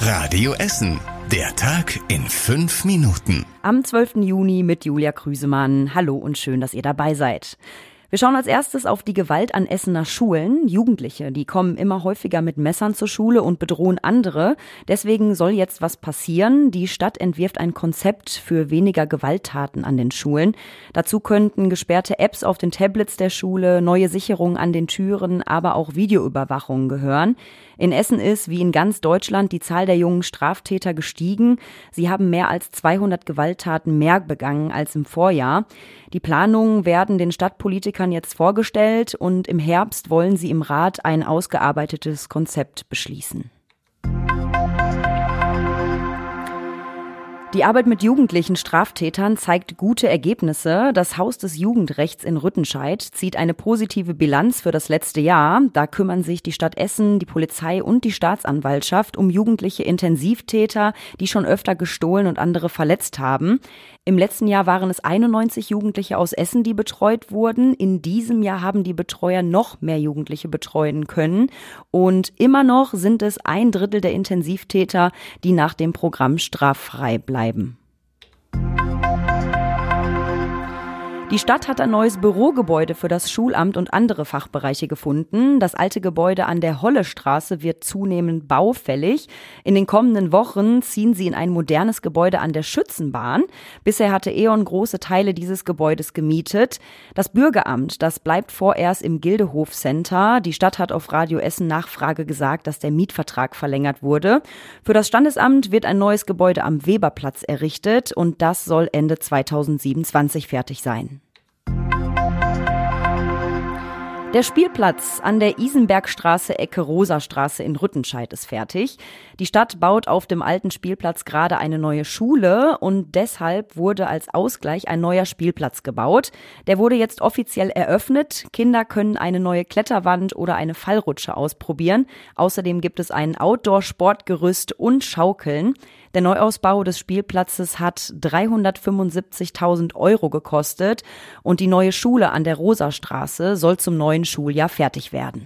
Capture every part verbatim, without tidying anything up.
Radio Essen. Der Tag in fünf Minuten. Am zwölften Juni mit Julia Krüsemann. Hallo und schön, dass ihr dabei seid. Wir schauen als erstes auf die Gewalt an Essener Schulen. Jugendliche, die kommen immer häufiger mit Messern zur Schule und bedrohen andere. Deswegen soll jetzt was passieren. Die Stadt entwirft ein Konzept für weniger Gewalttaten an den Schulen. Dazu könnten gesperrte Apps auf den Tablets der Schule, neue Sicherungen an den Türen, aber auch Videoüberwachung gehören. In Essen ist, wie in ganz Deutschland, die Zahl der jungen Straftäter gestiegen. Sie haben mehr als zweihundert Gewalttaten mehr begangen als im Vorjahr. Die Planungen werden den Stadtpolitikern jetzt vorgestellt und im Herbst wollen sie im Rat ein ausgearbeitetes Konzept beschließen. Die Arbeit mit jugendlichen Straftätern zeigt gute Ergebnisse. Das Haus des Jugendrechts in Rüttenscheid zieht eine positive Bilanz für das letzte Jahr. Da kümmern sich die Stadt Essen, die Polizei und die Staatsanwaltschaft um jugendliche Intensivtäter, die schon öfter gestohlen und andere verletzt haben. Im letzten Jahr waren es einundneunzig Jugendliche aus Essen, die betreut wurden. In diesem Jahr haben die Betreuer noch mehr Jugendliche betreuen können. Und immer noch sind es ein Drittel der Intensivtäter, die nach dem Programm straffrei bleiben. Bleiben. Die Stadt hat ein neues Bürogebäude für das Schulamt und andere Fachbereiche gefunden. Das alte Gebäude an der Hollestraße wird zunehmend baufällig. In den kommenden Wochen ziehen sie in ein modernes Gebäude an der Schützenbahn. Bisher hatte E.ON große Teile dieses Gebäudes gemietet. Das Bürgeramt, das bleibt vorerst im Gildehof Center. Die Stadt hat auf Radio Essen Nachfrage gesagt, dass der Mietvertrag verlängert wurde. Für das Standesamt wird ein neues Gebäude am Weberplatz errichtet und das soll Ende zweitausendsiebenundzwanzig fertig sein. Der Spielplatz an der Isenbergstraße Ecke Rosastraße in Rüttenscheid ist fertig. Die Stadt baut auf dem alten Spielplatz gerade eine neue Schule und deshalb wurde als Ausgleich ein neuer Spielplatz gebaut. Der wurde jetzt offiziell eröffnet. Kinder können eine neue Kletterwand oder eine Fallrutsche ausprobieren. Außerdem gibt es ein Outdoor-Sportgerüst und Schaukeln. Der Neuausbau des Spielplatzes hat dreihundertfünfundsiebzigtausend Euro gekostet und die neue Schule an der Rosastraße soll zum neuen Schuljahr fertig werden.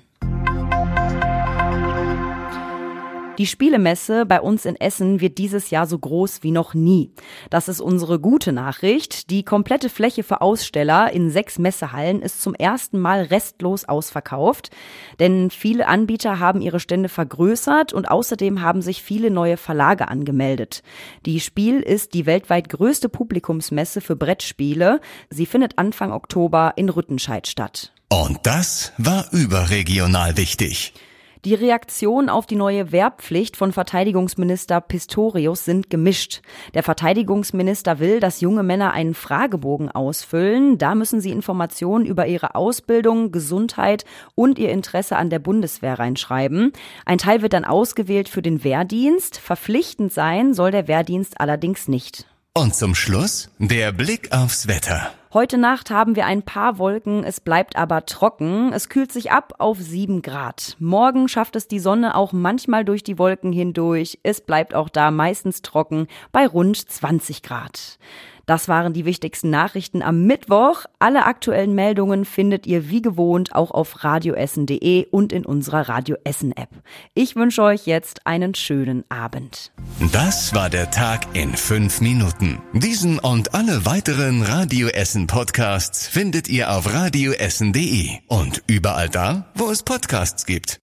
Die Spielemesse bei uns in Essen wird dieses Jahr so groß wie noch nie. Das ist unsere gute Nachricht. Die komplette Fläche für Aussteller in sechs Messehallen ist zum ersten Mal restlos ausverkauft. Denn viele Anbieter haben ihre Stände vergrößert und außerdem haben sich viele neue Verlage angemeldet. Die Spiel ist die weltweit größte Publikumsmesse für Brettspiele. Sie findet Anfang Oktober in Rüttenscheid statt. Und das war überregional wichtig. Die Reaktionen auf die neue Wehrpflicht von Verteidigungsminister Pistorius sind gemischt. Der Verteidigungsminister will, dass junge Männer einen Fragebogen ausfüllen. Da müssen sie Informationen über ihre Ausbildung, Gesundheit und ihr Interesse an der Bundeswehr reinschreiben. Ein Teil wird dann ausgewählt für den Wehrdienst. Verpflichtend sein soll der Wehrdienst allerdings nicht. Und zum Schluss der Blick aufs Wetter. Heute Nacht haben wir ein paar Wolken, es bleibt aber trocken. Es kühlt sich ab auf sieben Grad. Morgen schafft es die Sonne auch manchmal durch die Wolken hindurch. Es bleibt auch da meistens trocken bei rund zwanzig Grad. Das waren die wichtigsten Nachrichten am Mittwoch. Alle aktuellen Meldungen findet ihr wie gewohnt auch auf radioessen punkt de und in unserer Radio Essen App. Ich wünsche euch jetzt einen schönen Abend. Das war der Tag in fünf Minuten. Diesen und alle weiteren Radio Essen Podcasts findet ihr auf radioessen punkt de und überall da, wo es Podcasts gibt.